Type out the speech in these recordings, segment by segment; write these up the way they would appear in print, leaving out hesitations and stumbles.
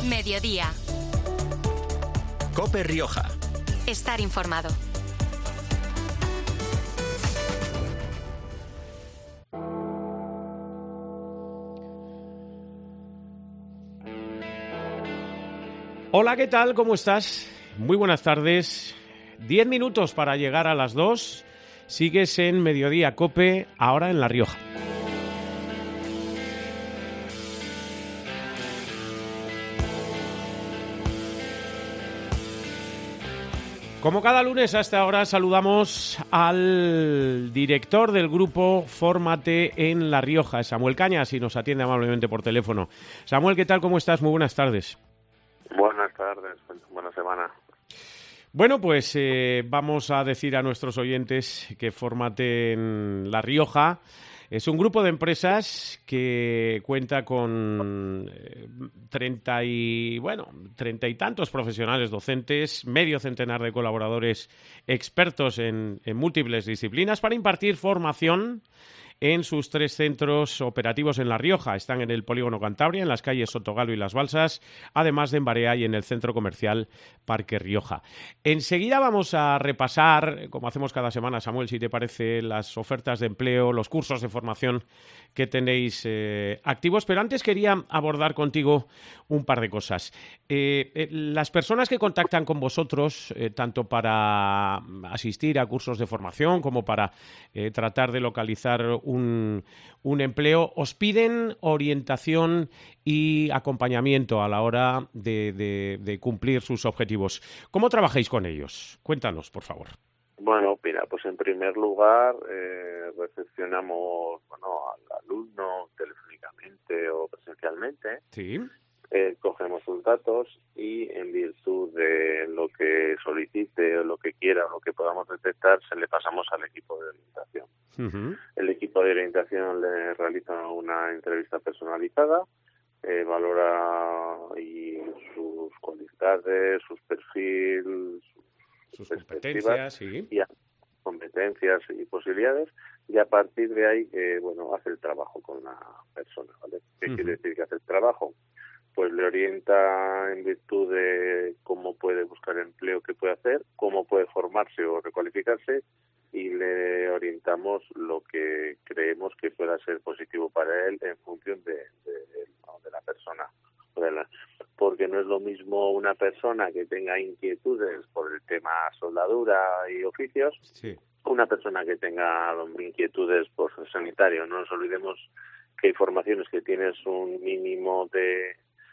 Mediodía. COPE Rioja. Estar informado. Hola, ¿qué tal? ¿Cómo estás? Muy buenas tardes. 10 minutos para llegar a las 2. Sigues en Mediodía COPE, ahora en La Rioja. Como cada lunes a esta hora saludamos al director del grupo Fórmate en La Rioja, Samuel Cañas, y nos atiende amablemente por teléfono. Samuel, ¿qué tal? ¿Cómo estás? Muy buenas tardes. Buenas tardes, buena semana. Bueno, pues vamos a decir a nuestros oyentes que Fórmate en La Rioja es un grupo de empresas que cuenta con 30 y tantos profesionales docentes, medio centenar de colaboradores expertos en múltiples disciplinas para impartir formación en sus 3 centros operativos en La Rioja. Están en el Polígono Cantabria, en las calles Sotogalo y Las Balsas, además de en Barea y en el Centro Comercial Parque Rioja. Enseguida vamos a repasar, como hacemos cada semana, Samuel, si te parece, las ofertas de empleo, los cursos de formación que tenéis activos, pero antes quería abordar contigo un par de cosas. Las personas que contactan con vosotros, tanto para asistir a cursos de formación como para tratar de localizar un empleo, os piden orientación y acompañamiento a la hora de cumplir sus objetivos. ¿Cómo trabajáis con ellos? Cuéntanos, por favor. Bueno, mira, pues en primer lugar recepcionamos al alumno telefónicamente o presencialmente. Sí. Cogemos sus datos y en virtud de lo que solicite o lo que quiera o lo que podamos detectar, se le pasamos al equipo de orientación. Uh-huh. El equipo de orientación le realiza una entrevista personalizada, valora y sus cualidades, sus perfiles, sus competencias, sí. y competencias y posibilidades, y a partir de ahí hace el trabajo con la persona, ¿vale? ¿Qué quiere decir que hace el trabajo? Pues le orienta en virtud de cómo puede buscar empleo, qué puede hacer, cómo puede formarse o recualificarse, y le orientamos lo que creemos que pueda ser positivo para él en función de la persona. Porque no es lo mismo una persona que tenga inquietudes por el tema soldadura y oficios, sí, una persona que tenga inquietudes por sanitario. No nos olvidemos que hay formaciones que tienes un mínimo de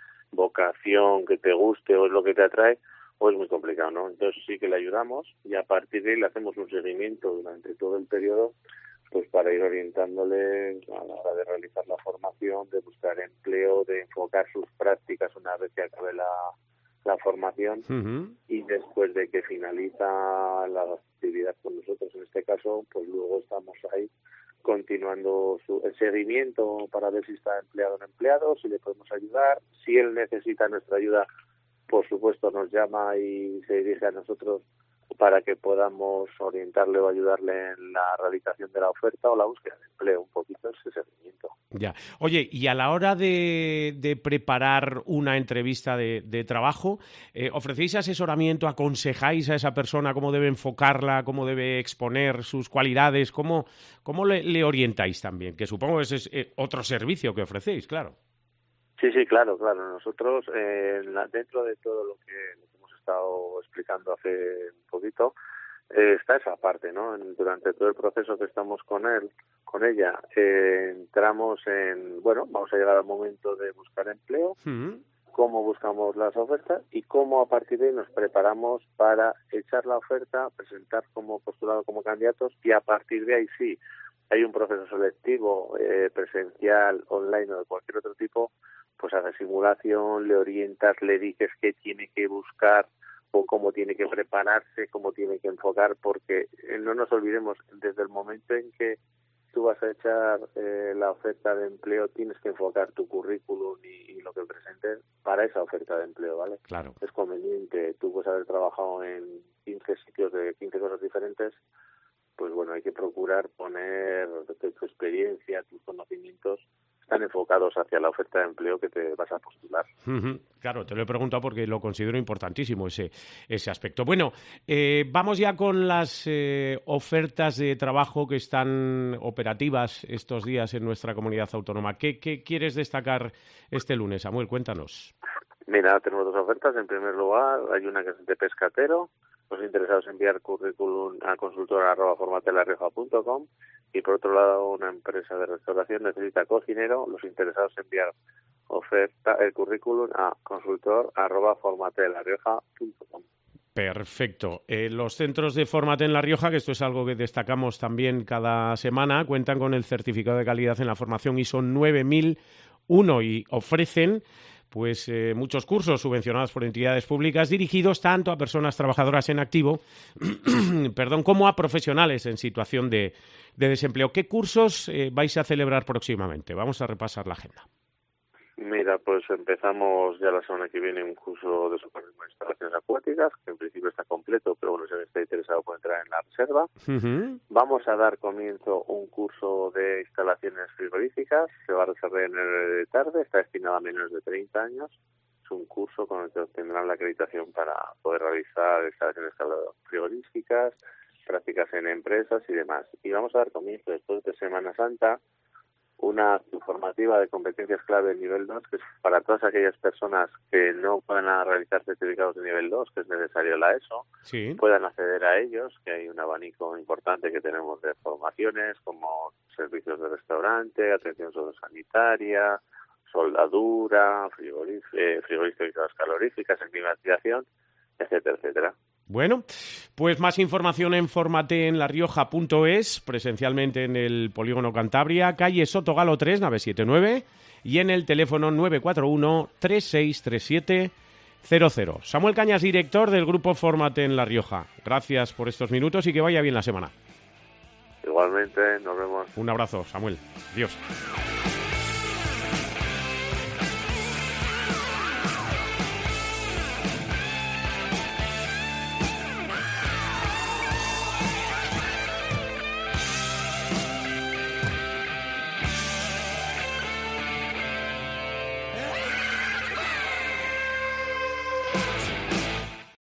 vocación que te guste o es lo que te atrae, o es muy complicado, ¿no? Entonces sí que le ayudamos y a partir de ahí le hacemos un seguimiento durante todo el periodo, pues para ir orientándole a la hora de realizar la formación, de buscar empleo, de enfocar sus prácticas una vez que acabe la formación. Uh-huh. Y después de que finaliza la actividad con nosotros, en este caso, pues luego estamos ahí continuando el seguimiento para ver si está empleado o no empleado, si le podemos ayudar. Si él necesita nuestra ayuda, por supuesto nos llama y se dirige a nosotros para que podamos orientarle o ayudarle en la realización de la oferta o la búsqueda de empleo, un poquito ese seguimiento. Ya. Oye, y a la hora de preparar una entrevista de trabajo, ¿ofrecéis asesoramiento, aconsejáis a esa persona cómo debe enfocarla, cómo debe exponer sus cualidades? ¿Cómo le orientáis también? Que supongo que ese es otro servicio que ofrecéis, claro. Sí, claro. Nosotros, dentro de todo lo que hemos estado explicando hace un poquito, está esa parte, ¿no? Durante todo el proceso que estamos con ella, entramos vamos a llegar al momento de buscar empleo, cómo buscamos las ofertas y cómo a partir de ahí nos preparamos para echar la oferta, presentar como postulado como candidatos y a partir de ahí sí, hay un proceso selectivo presencial, online o de cualquier otro tipo, pues hace simulación, le orientas, le dices qué tiene que buscar o cómo tiene que prepararse, cómo tiene que enfocar, porque no nos olvidemos, desde el momento en que tú vas a echar la oferta de empleo, tienes que enfocar tu currículum y lo que presentes para esa oferta de empleo, ¿vale? Claro. Es conveniente, tú puedes haber trabajado en 15 sitios de 15 cosas diferentes, pues bueno, hay que procurar poner tu experiencia, tus conocimientos están enfocados hacia la oferta de empleo que te vas a postular. Claro, te lo he preguntado porque lo considero importantísimo ese aspecto. Bueno, vamos ya con las ofertas de trabajo que están operativas estos días en nuestra comunidad autónoma. ¿Qué quieres destacar este lunes, Samuel? Cuéntanos. Mira, tenemos dos ofertas. En primer lugar, hay una que es de pescatero. Los interesados enviar currículum a consultor@formatelaRioja.com, y por otro lado, una empresa de restauración necesita cocinero. Los interesados enviar el currículum a consultor@formatelaRioja.com. Perfecto. Los centros de Fórmate en La Rioja, que esto es algo que destacamos también cada semana, cuentan con el certificado de calidad en la formación ISO 9001 y ofrecen muchos cursos subvencionados por entidades públicas dirigidos tanto a personas trabajadoras en activo como a profesionales en situación de desempleo. ¿Qué cursos vais a celebrar próximamente? Vamos a repasar la agenda. Mira, pues empezamos ya la semana que viene un curso de socorrismo en instalaciones acuáticas, que en principio está completo, pero bueno, si alguien está interesado puede entrar en la reserva. Vamos a dar comienzo un curso de instalaciones frigoríficas, se va a desarrollar en el de tarde, está destinado a menores de 30 años. Es un curso con el que obtendrán la acreditación para poder realizar instalaciones frigoríficas, prácticas en empresas y demás. Y vamos a dar comienzo después de Semana Santa una informativa de competencias clave de nivel 2, que es para todas aquellas personas que no puedan realizar certificados de nivel 2, que es necesario la ESO, puedan acceder a ellos, que hay un abanico importante que tenemos de formaciones, como servicios de restaurante, atención sociosanitaria, soldadura, frigoríficas caloríficas, en climatización, etcétera, etcétera. Bueno, pues más información en formateenlarioja.es, presencialmente en el Polígono Cantabria, calle Sotogalo 3, nave 79, y en el teléfono 941-363700. Samuel Cañas, director del grupo Fórmate en La Rioja. Gracias por estos minutos y que vaya bien la semana. Igualmente, nos vemos. Un abrazo, Samuel. Adiós.